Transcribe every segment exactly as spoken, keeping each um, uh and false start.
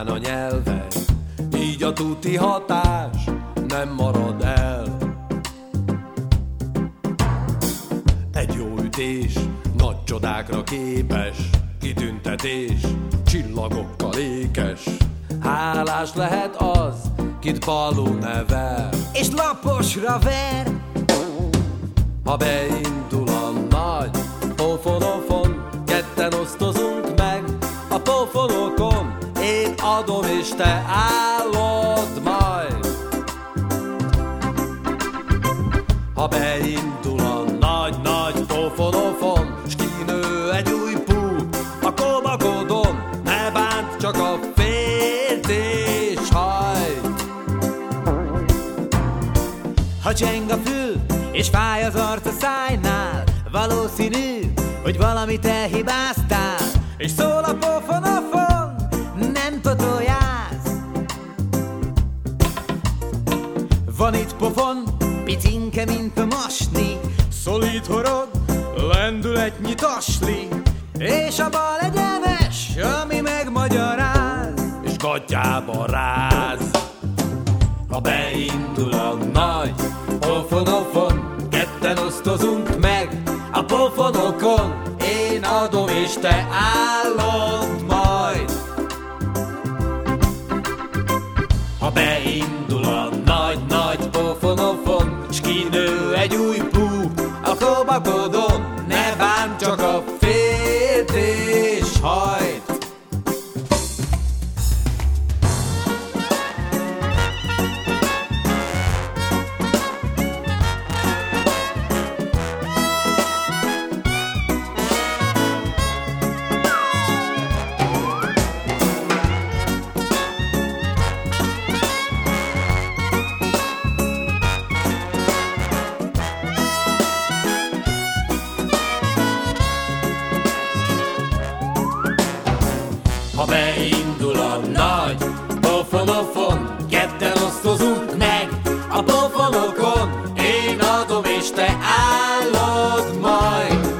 tisztán a nyelve, így a tuti hatás nem marad el. Egy jó ütés, nagy csodákra képes, kitüntetés, csillagokkal ékes. Hálás lehet az, kit Balú nevel, és laposra ver. ha beindul a nagy pofonofon, ketten osztozunk meg a pofonokon. Én adom és te állod majd. Ha beindul a nagy-nagy pofonofon, s kinő egy új pú a kobakodon, ne bánt, csak a féltés hajt. Ha cseng a fül, és fáj az arc a szájnál, valószínű, hogy valamit elhibáztál, és szól a pofonofon, nem totoljálsz. Van itt pofon, picinke, mint a masni, szolid horog, lendületnyi tasli, és a bal egyenes, ami megmagyaráz, és gatyába ráz. Ha beindul a nagy pofonofon, ketten osztozunk meg a pofonokon. Én adom és te állod majd. Ha beindul a nagy-nagy pofonofon, s kinő egy új pú a kobakodon, ne bánt, csak a féltés hajt. Ha beindul a nagy pofonofon, ketten osztozunk meg a pofonokon. Én adom és te állod majd.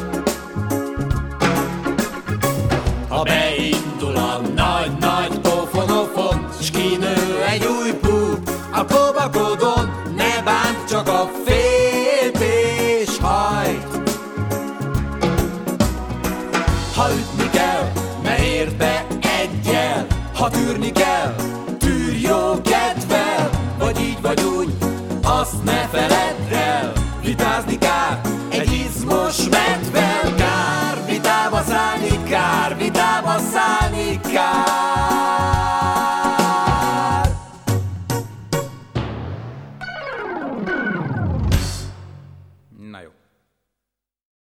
Ha beindul a nagy-nagy pofonofon, s kinő egy új pú a kobakodon, ne bánt, csak a féltés hajt. Ha ütni kell, ne érd be egyel, ha tűrni kell,